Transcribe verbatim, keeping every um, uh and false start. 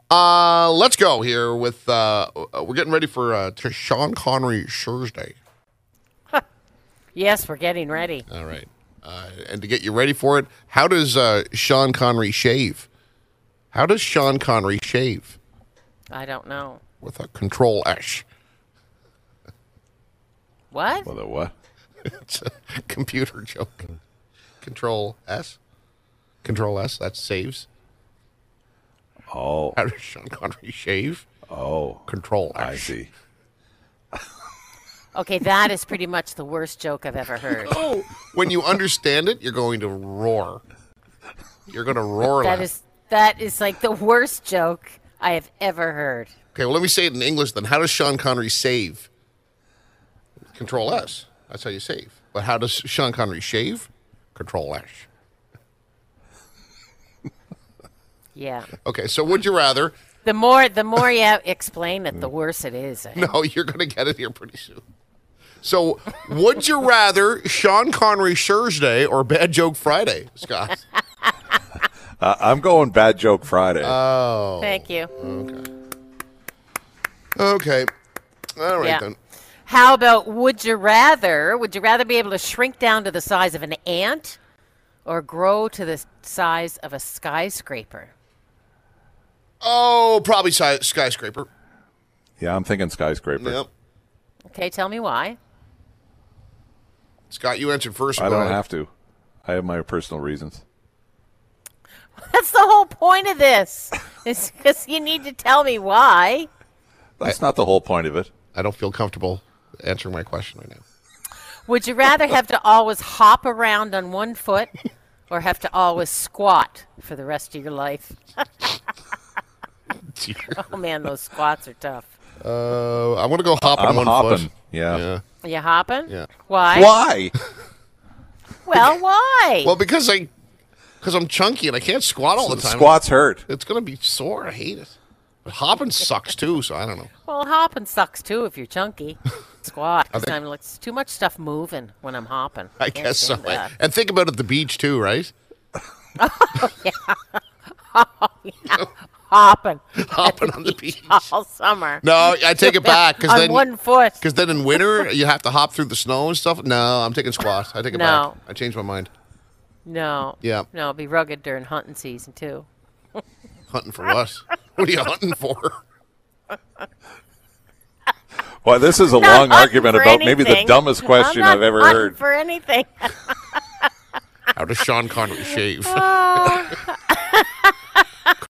Uh, let's go here with, uh, we're getting ready for uh, to Sean Connery Thursday. Yes, we're getting ready. All right. Uh, and to get you ready for it, how does uh, Sean Connery shave? How does Sean Connery shave? I don't know. With a Control S. What? With a what? It's a computer joke. Control S. Control S, that saves. Oh. How does Sean Connery shave? Oh. Control S. I see. Okay, that is pretty much the worst joke I've ever heard. Oh, when you understand it, you're going to roar. You're going to roar. That laugh. is that is like the worst joke I have ever heard. Okay, well, let me say it in English then. How does Sean Connery save? Control S. That's how you save. But how does Sean Connery shave? Control S. Yeah. Okay, so would you rather? The more the more you explain it, the worse it is. Eh? No, you're going to get it here pretty soon. So, would you rather Sean Connery Thursday or Bad Joke Friday, Scott? Uh, I'm going Bad Joke Friday. Oh. Thank you. Okay. Okay. All right, Yeah. then. How about would you rather? Would you rather be able to shrink down to the size of an ant or grow to the size of a skyscraper? Oh, probably si- skyscraper. Yeah, I'm thinking skyscraper. Yep. Okay, tell me why. Scott, you answered first. I Go don't ahead. have to. I have my personal reasons. That's the whole point of this. Is because you need to tell me why. That's not the whole point of it. I don't feel comfortable answering my question right now. Would you rather have to always hop around on one foot or have to always squat for the rest of your life? Oh, man, those squats are tough. Uh, I want to go hop on I'm one hopping. foot. Yeah. Yeah. Are you hopping? Yeah. Why? Why? Well, why? Well, because I, because I'm chunky and I can't squat all the time. Squats hurt. It's gonna be sore. I hate it. But hopping sucks too. So I don't know. Well, hopping sucks too if you're chunky. Squat. Because I'm like, it's too much stuff moving when I'm hopping. I Can't guess so. stand that. And think about it at the beach too, right? Oh, yeah. Hopping. Hopping on the beach. All summer. No, I take it back because on then one foot. because then in winter you have to hop through the snow and stuff. No, I'm taking squats. I take it No. back. I changed my mind. No. Yeah. No, it'd be rugged during hunting season too. Hunting for what? What are you hunting for? Well, this is a Not long hunting argument for about maybe the anything. dumbest question I'm not I've ever hunting heard. for anything. How does Sean Connery shave? Uh,